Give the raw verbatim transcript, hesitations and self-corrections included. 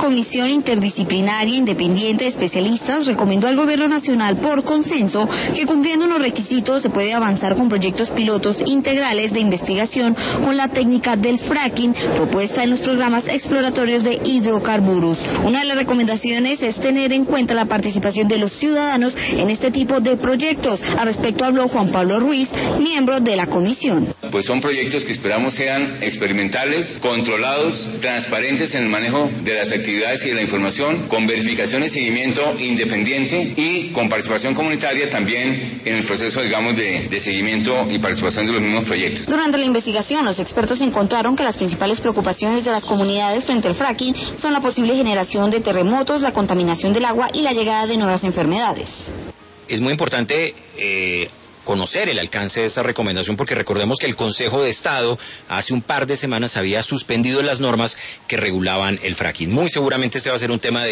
comisión interdisciplinaria independiente de especialistas recomendó al gobierno nacional por consenso que cumpliendo unos requisitos se puede avanzar con proyectos pilotos integrales de investigación con la técnica del fracking propuesta en los programas exploratorios de hidrocarburos. Una de las recomendaciones es tener en cuenta la participación de los ciudadanos en este tipo de proyectos. Al respecto habló Juan Pablo Ruiz, miembro de la comisión. Pues son proyectos que esperamos sean experimentales, controlados, transparentes en el manejo de las actividades y de la información, con verificación y seguimiento independiente y con participación comunitaria también en el proceso, digamos, de, de seguimiento y participación de los mismos proyectos. Durante la investigación, los expertos encontraron que las principales preocupaciones de las comunidades frente al fracking son la posible generación de terremotos, la contaminación del agua y la llegada de nuevas enfermedades. Es muy importante eh, conocer el alcance de esta recomendación porque recordemos que el Consejo de Estado hace un par de semanas había suspendido las normas que regulaban el fracking. Muy seguramente este va a ser un tema de